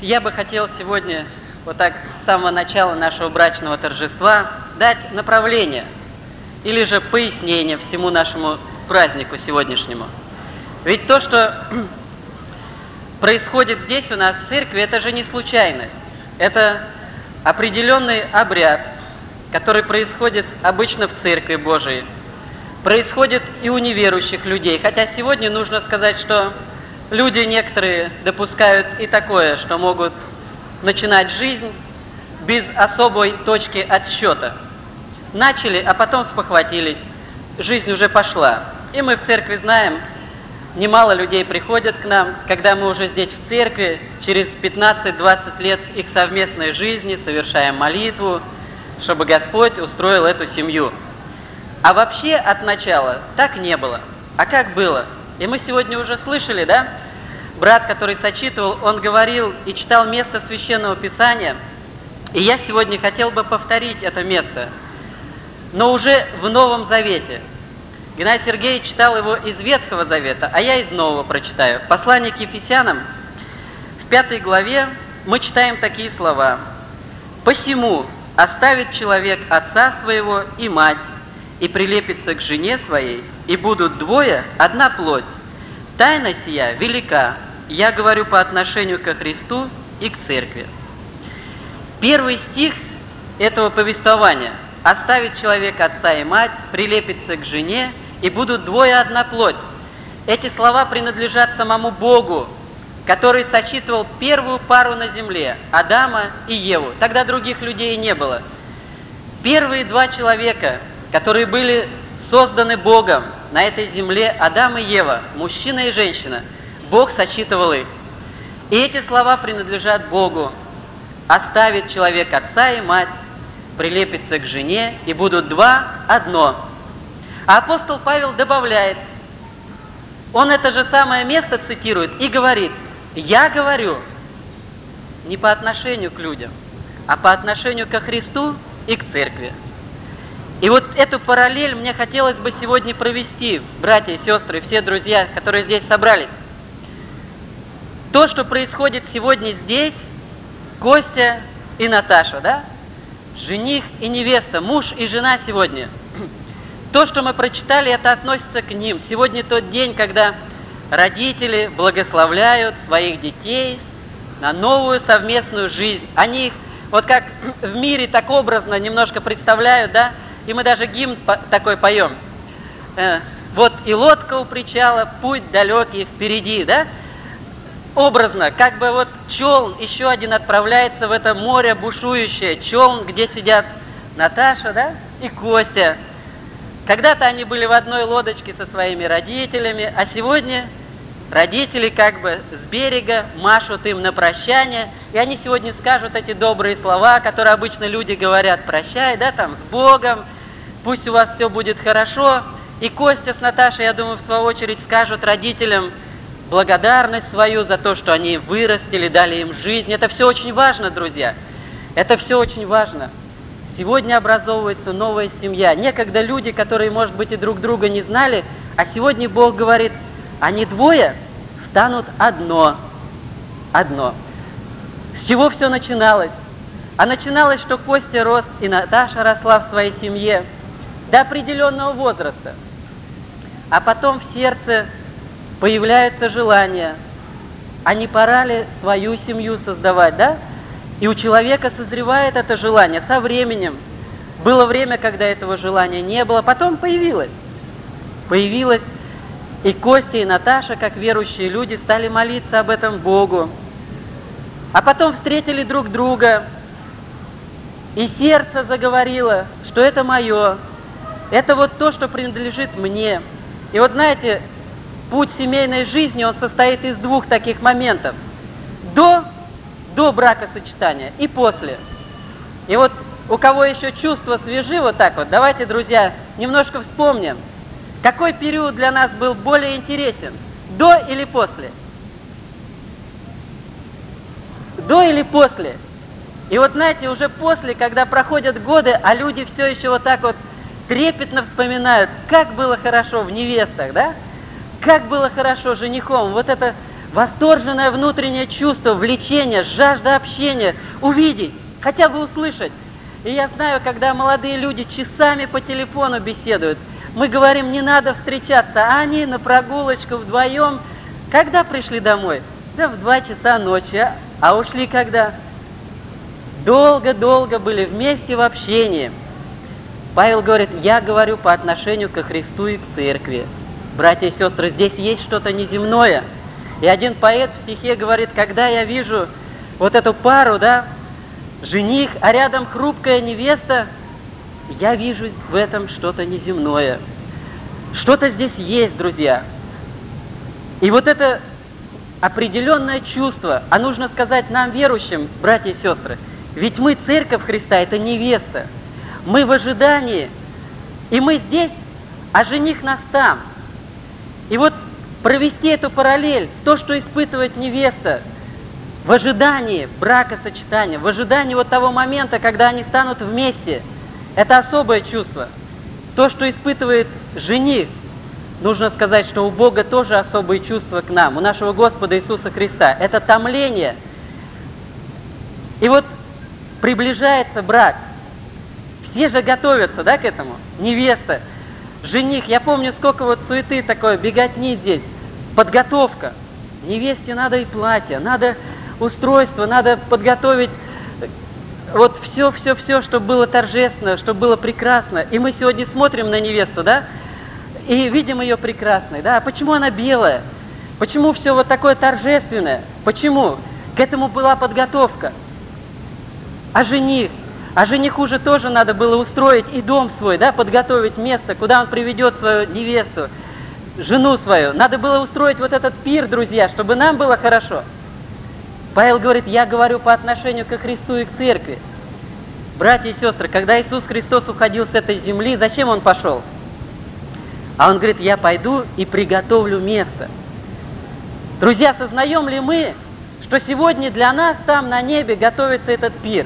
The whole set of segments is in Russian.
Я бы хотел сегодня, вот так с самого начала нашего брачного торжества, дать направление или же пояснение всему нашему празднику сегодняшнему. Ведь то, что происходит здесь у нас в церкви, это же не случайность. Это определенный обряд, который происходит обычно в Церкви Божией. Происходит и у неверующих людей. Хотя сегодня нужно сказать, что люди некоторые допускают и такое, что могут начинать жизнь без особой точки отсчета. Начали, а потом спохватились. Жизнь уже пошла. И мы в церкви знаем, немало людей приходят к нам, когда мы уже здесь в церкви, через 15-20 лет их совместной жизни совершаем молитву, чтобы Господь устроил эту семью. А вообще от начала так не было. А как было? И мы сегодня уже слышали, да? Брат, который сочитывал, он говорил и читал место Священного Писания. И я сегодня хотел бы повторить это место, но уже в Новом Завете. Геннадий Сергеевич читал его из Ветхого Завета, а я из Нового прочитаю. В послании к Ефесянам, в 5 главе, мы читаем такие слова. «Посему оставит человек отца своего и мать, и прилепится к жене своей, и будут двое одна плоть. Тайна сия велика, я говорю по отношению ко Христу и к церкви». Первый стих этого повествования: «Оставит человек отца и мать, прилепится к жене, и будут двое одна плоть». Эти слова принадлежат самому Богу, который сочетывал первую пару на земле, Адама и Еву. Тогда других людей не было. Первые два человека, которые были созданы Богом на этой земле, Адам и Ева, мужчина и женщина, Бог сочетывал их. И эти слова принадлежат Богу. «Оставит человек отца и мать, прилепится к жене, и будут два одно». А апостол Павел добавляет, он это же самое место цитирует и говорит: «Я говорю не по отношению к людям, а по отношению ко Христу и к церкви». И вот эту параллель мне хотелось бы сегодня провести, братья и сестры, все друзья, которые здесь собрались. То, что происходит сегодня здесь, Костя и Наташа, да? Жених и невеста, муж и жена сегодня. То, что мы прочитали, это относится к ним. Сегодня тот день, когда родители благословляют своих детей на новую совместную жизнь. Они их, вот как в мире, так образно немножко представляют, да? И мы даже гимн такой поем. Вот и лодка у причала, путь далекий впереди, да? Образно, как бы вот челн еще один отправляется в это море бушующее. Челн, где сидят Наташа, да, и Костя. Когда-то они были в одной лодочке со своими родителями, а сегодня родители как бы с берега машут им на прощание, и они сегодня скажут эти добрые слова, которые обычно люди говорят: «Прощай, да, там, с Богом, пусть у вас все будет хорошо». И Костя с Наташей, я думаю, в свою очередь скажут родителям благодарность свою за то, что они вырастили, дали им жизнь. Это все очень важно, друзья. Это все очень важно. Сегодня образовывается новая семья. Некогда люди, которые, может быть, и друг друга не знали, а сегодня Бог говорит: они двое станут одно. Одно. С чего все начиналось? А начиналось, что Костя рос, и Наташа росла в своей семье до определенного возраста. А потом в сердце появляется желание, а не пора ли свою семью создавать, да? И у человека созревает это желание со временем. Было время, когда этого желания не было, потом появилось. Появилось, и Костя, и Наташа, как верующие люди, стали молиться об этом Богу. А потом встретили друг друга, и сердце заговорило, что это мое, это вот то, что принадлежит мне. И вот знаете, путь семейной жизни, он состоит из двух таких моментов. До бракосочетания и после. И вот у кого еще чувства свежи, вот так вот, давайте, друзья, немножко вспомним, какой период для нас был более интересен, до или после? До или после? И вот знаете, уже после, когда проходят годы, а люди все еще вот так вот трепетно вспоминают, как было хорошо в невестах, да? Как было хорошо женихом. Вот это восторженное внутреннее чувство, влечение, жажда общения, увидеть, хотя бы услышать. И я знаю, когда молодые люди часами по телефону беседуют, мы говорим, не надо встречаться, а они на прогулочку вдвоем. Когда пришли домой? Да в 2 часа ночи, а ушли когда? Долго-долго были вместе в общении. Павел говорит, я говорю по отношению ко Христу и к церкви. Братья и сестры, здесь есть что-то неземное. И один поэт в стихе говорит, когда я вижу вот эту пару, да, жених, а рядом хрупкая невеста, я вижу в этом что-то неземное. Что-то здесь есть, друзья. И вот это определенное чувство, а нужно сказать нам, верующим, братья и сестры, ведь мы, церковь Христа, это невеста. Мы в ожидании, и мы здесь, а жених нас там. И вот провести эту параллель, то, что испытывает невеста, в ожидании бракосочетания, в ожидании вот того момента, когда они станут вместе, это особое чувство. То, что испытывает жених, нужно сказать, что у Бога тоже особые чувства к нам, у нашего Господа Иисуса Христа. Это томление. И вот приближается брак. Все же готовятся, да, к этому? Невеста, жених. Я помню, сколько вот суеты такой, беготни здесь. Подготовка. Невесте надо и платье, надо устройство, надо подготовить вот все, чтобы было торжественно, чтобы было прекрасно. И мы сегодня смотрим на невесту, да, и видим ее прекрасной, да. А почему она белая? Почему все вот такое торжественное? Почему? К этому была подготовка. А жених? А жениху же тоже надо было устроить и дом свой, да, подготовить место, куда он приведет свою невесту, жену свою. Надо было устроить вот этот пир, друзья, чтобы нам было хорошо. Павел говорит, я говорю по отношению ко Христу и к церкви. Братья и сестры, когда Иисус Христос уходил с этой земли, зачем Он пошел? А Он говорит, я пойду и приготовлю место. Друзья, сознаем ли мы, что сегодня для нас там на небе готовится этот пир?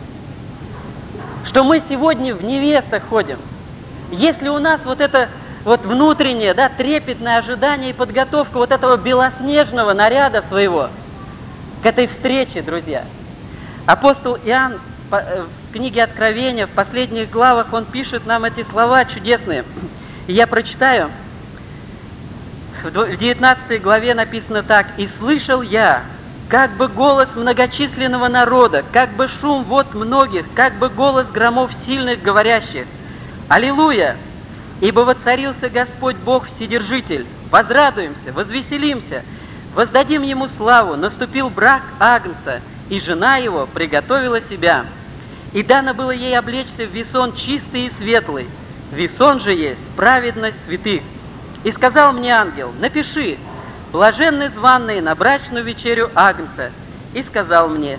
Что мы сегодня в невестах ходим? Если у нас вот это вот внутреннее, да, трепетное ожидание и подготовка вот этого белоснежного наряда своего к этой встрече, друзья. Апостол Иоанн в книге Откровения, в последних главах, он пишет нам эти слова чудесные. И я прочитаю. В 19 главе написано так. «И слышал я, как бы голос многочисленного народа, как бы шум вод многих, как бы голос громов сильных, говорящих: Аллилуйя! Ибо воцарился Господь Бог Вседержитель. Возрадуемся, возвеселимся, воздадим Ему славу. Наступил брак Агнца, и жена Его приготовила себя. И дано было ей облечься в весон чистый и светлый. Весон же есть праведность святых. И сказал мне ангел: напиши: блаженны званые на брачную вечерю Агнца. И сказал мне: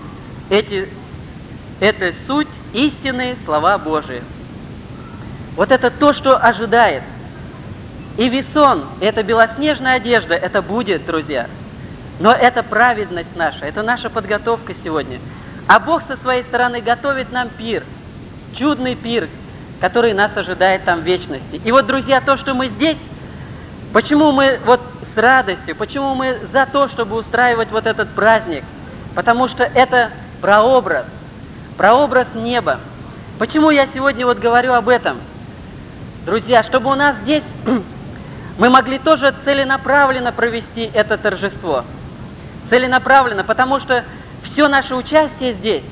это суть истинные слова Божии». Вот это то, что ожидает. И весон, это белоснежная одежда, это будет, друзья. Но это праведность наша, это наша подготовка сегодня. А Бог со своей стороны готовит нам пир, чудный пир, который нас ожидает там в вечности. И вот, друзья, то, что мы здесь, почему мы вот с радостью, почему мы за то, чтобы устраивать вот этот праздник? Потому что это прообраз неба. Почему я сегодня вот говорю об этом? Друзья, чтобы у нас здесь мы могли тоже целенаправленно провести это торжество. Целенаправленно, потому что все наше участие здесь,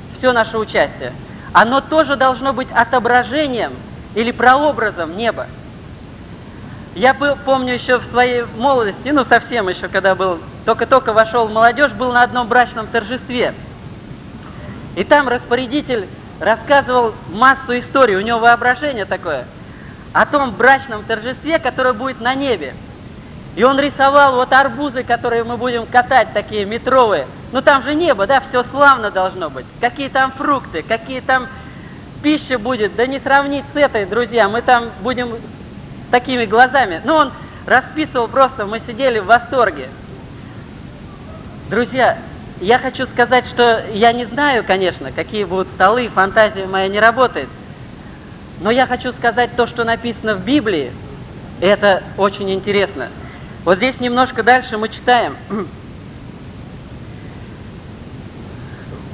оно тоже должно быть отображением или прообразом неба. Я помню еще в своей молодости, совсем еще, когда был, только-только вошел в молодежь, был на одном брачном торжестве. И там распорядитель рассказывал массу историй, у него воображение такое, о том брачном торжестве, которое будет на небе. И он рисовал вот арбузы, которые мы будем катать, такие метровые. Там же небо, да, все славно должно быть. Какие там фрукты, какие там пища будет, да не сравнить с этой, друзья. Мы там будем такими глазами. Он расписывал просто, мы сидели в восторге. Друзья, я хочу сказать, что я не знаю, конечно, какие будут столы, фантазия моя не работает. Но я хочу сказать то, что написано в Библии, и это очень интересно. Вот здесь немножко дальше мы читаем.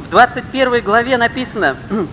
В 21 главе написано: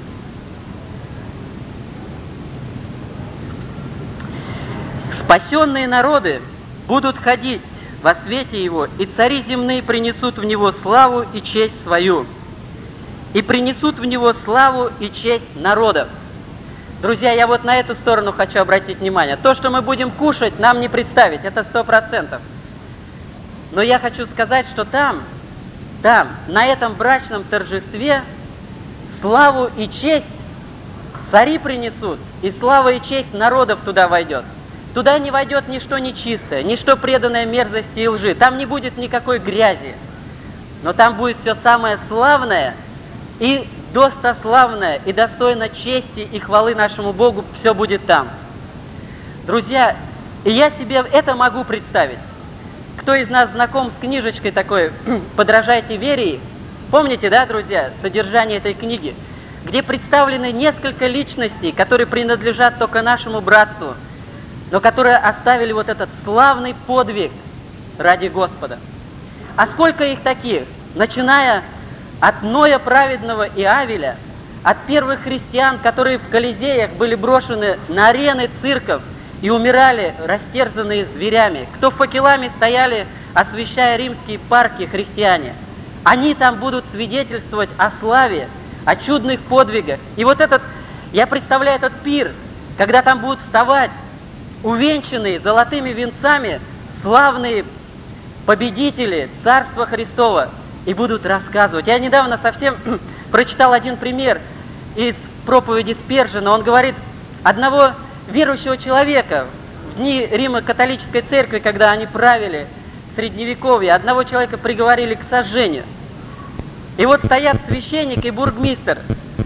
«Спасенные народы будут ходить во свете Его, и цари земные принесут в Него славу и честь свою, и принесут в Него славу и честь народов». Друзья, я вот на эту сторону хочу обратить внимание. То, что мы будем кушать, нам не представить, это 100%. Но я хочу сказать, что там, на этом брачном торжестве, славу и честь цари принесут, и слава и честь народов туда войдет. Туда не войдет ничто нечистое, ничто преданное мерзости и лжи. Там не будет никакой грязи. Но там будет все самое славное и достославное, и достойно чести и хвалы нашему Богу, все будет там. Друзья, и я себе это могу представить. Кто из нас знаком с книжечкой такой «Подражайте вере»? Помните, да, друзья, содержание этой книги? Где представлены несколько личностей, которые принадлежат только нашему братству, но которые оставили вот этот славный подвиг ради Господа. А сколько их таких, начиная от Ноя праведного и Авеля, от первых христиан, которые в Колизеях были брошены на арены цирков и умирали, растерзанные зверями, кто факелами стояли, освещая римские парки, христиане. Они там будут свидетельствовать о славе, о чудных подвигах. И вот этот, я представляю этот пир, когда там будут вставать увенчанные золотыми венцами славные победители Царства Христова и будут рассказывать. Я недавно совсем прочитал один пример из проповеди Спержина. Он говорит, одного верующего человека в дни Римо-католической церкви, когда они правили в Средневековье, одного человека приговорили к сожжению. И вот стоят священник и бургмистр.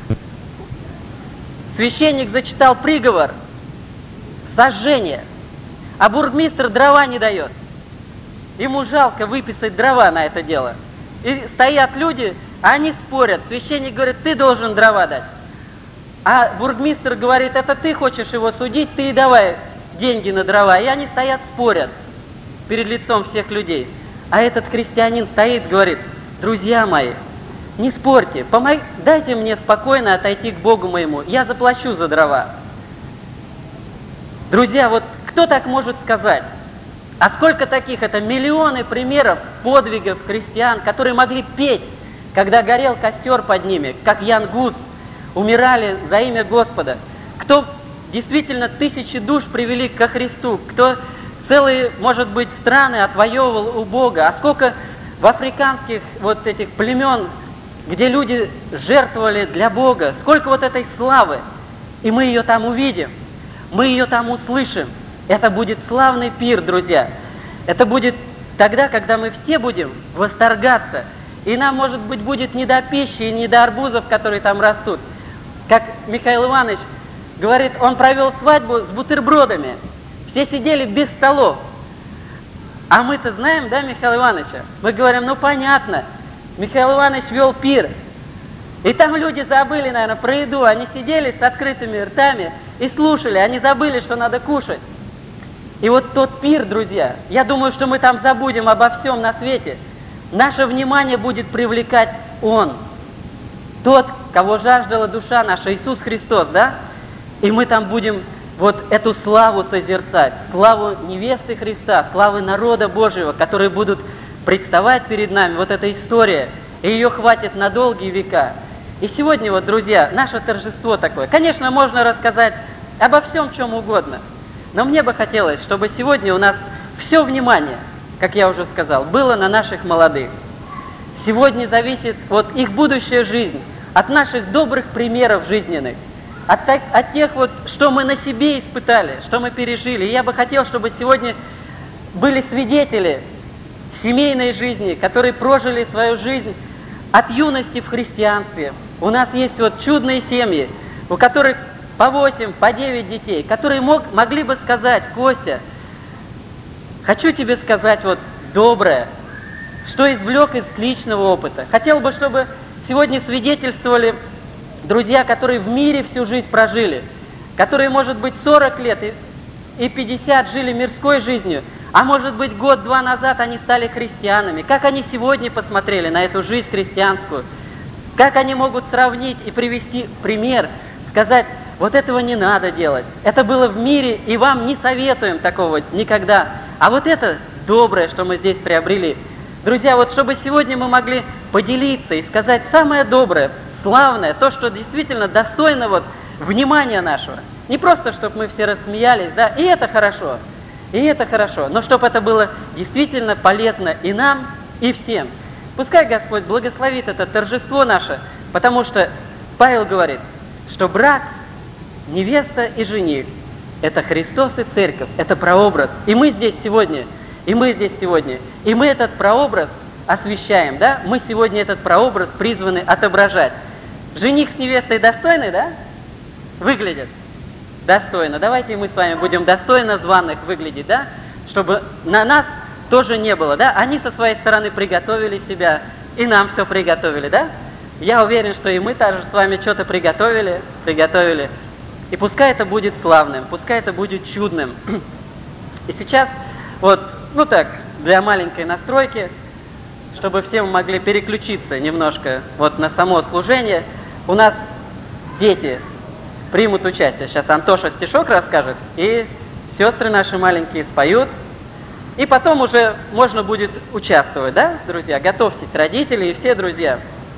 Священник зачитал приговор сожжение, а бургмистр дрова не дает. Ему жалко выписать дрова на это дело. И стоят люди, а они спорят. Священник говорит, ты должен дрова дать. А бургмистр говорит, это ты хочешь его судить, ты и давай деньги на дрова. И они стоят, спорят перед лицом всех людей. А этот христианин стоит, говорит, друзья мои, не спорьте, дайте мне спокойно отойти к Богу моему, я заплачу за дрова. Друзья, вот кто так может сказать? А сколько таких? Это миллионы примеров подвигов христиан, которые могли петь, когда горел костер под ними, как Ян Гус, умирали за имя Господа. Кто действительно тысячи душ привели ко Христу, кто целые, может быть, страны отвоевывал у Бога. А сколько в африканских вот этих племен, где люди жертвовали для Бога, сколько вот этой славы. И мы ее там увидим. Мы ее там услышим. Это будет славный пир, друзья. Это будет тогда, когда мы все будем восторгаться. И нам, может быть, будет не до пищи и не до арбузов, которые там растут. Как Михаил Иванович говорит, он провел свадьбу с бутербродами. Все сидели без столов. А мы-то знаем, да, Михаила Ивановича? Мы говорим, ну понятно, Михаил Иванович вел пир. И там люди забыли, наверное, про еду. Они сидели с открытыми ртами и слушали. Они забыли, что надо кушать. И вот тот пир, друзья, я думаю, что мы там забудем обо всем на свете. Наше внимание будет привлекать Он. Тот, кого жаждала душа наша, Иисус Христос, да? И мы там будем вот эту славу созерцать. Славу невесты Христа, славы народа Божьего, которые будут представать перед нами. Вот эта история. И ее хватит на долгие века. И сегодня вот, друзья, наше торжество такое. Конечно, можно рассказать обо всем, чем угодно. Но мне бы хотелось, чтобы сегодня у нас все внимание, как я уже сказал, было на наших молодых. Сегодня зависит вот их будущая жизнь от наших добрых примеров жизненных, от тех вот, что мы на себе испытали, что мы пережили. И я бы хотел, чтобы сегодня были свидетели семейной жизни, которые прожили свою жизнь от юности в христианстве. У нас есть вот чудные семьи, у которых по 8, по 9 детей, которые могли бы сказать, Костя, хочу тебе сказать вот доброе, что извлек из личного опыта. Хотел бы, чтобы сегодня свидетельствовали друзья, которые в мире всю жизнь прожили, которые, может быть, 40 лет и 50 жили мирской жизнью, а может быть, год-два назад они стали христианами. Как они сегодня посмотрели на эту жизнь христианскую? Как они могут сравнить и привести пример, сказать, вот этого не надо делать, это было в мире, и вам не советуем такого никогда. А вот это доброе, что мы здесь приобрели. Друзья, вот чтобы сегодня мы могли поделиться и сказать самое доброе, славное, то, что действительно достойно вот внимания нашего. Не просто, чтобы мы все рассмеялись, да, и это хорошо, но чтобы это было действительно полезно и нам, и всем. Пускай Господь благословит это торжество наше, потому что Павел говорит, что брак, невеста и жених – это Христос и Церковь, это прообраз. И мы здесь сегодня, и мы этот прообраз освящаем, да? Мы сегодня этот прообраз призваны отображать. Жених с невестой достойны, да? Выглядят достойно. Давайте мы с вами будем достойно званых выглядеть, да? Чтобы на нас тоже не было, да? Они со своей стороны приготовили себя, и нам все приготовили, да? Я уверен, что и мы также с вами что-то приготовили. И пускай это будет славным, пускай это будет чудным. И сейчас, вот, ну так, для маленькой настройки, чтобы все мы могли переключиться немножко вот на само служение, у нас дети примут участие. Сейчас Антоша стишок расскажет, и сестры наши маленькие споют. И потом уже можно будет участвовать, да, друзья? Готовьтесь, родители и все друзья.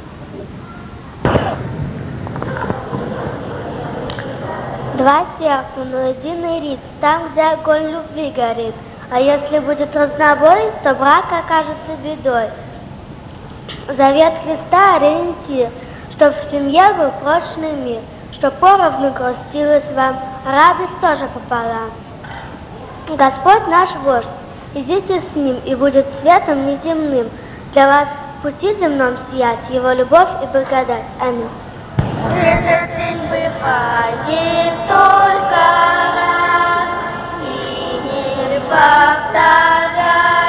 Два сердца, но единый рит, там, где огонь любви горит. А если будет разнобой, то брак окажется бедой. Завет Христа ориентир, чтоб в семье был прочный мир, чтоб поровну грустилась вам, радость тоже пополам. Господь наш вождь, идите с ним, и будет светом неземным для вас в пути земном сиять его любовь и благодать. Аминь. Этот день бывает только раз и не повторяется.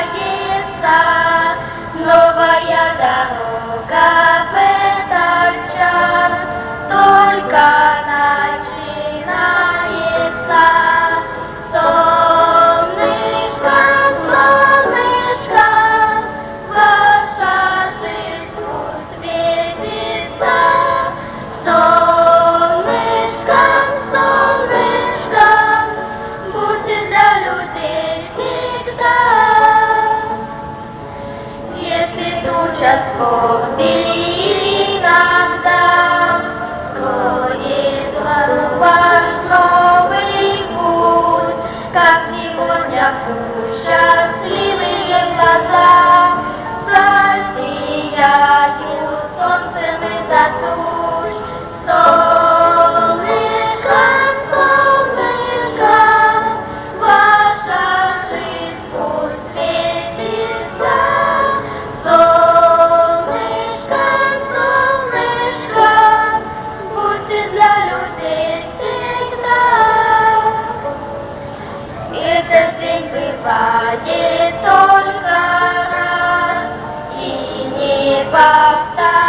Новая дорога в этот час только начинается. Солнышко, солнышко, ваша жизнь пусть светится. Солнышко, солнышко, будьте для людей всегда. Если туча скорби иногда скроет ваш новый путь, как сегодня пусть счастливые глаза засияют солнцем из-за туч. Солнышко, солнышко, ваша жизнь пусть светится. Солнышко, солнышко, будьте для людей всегда. Этот день бывает только раз и не повторяется.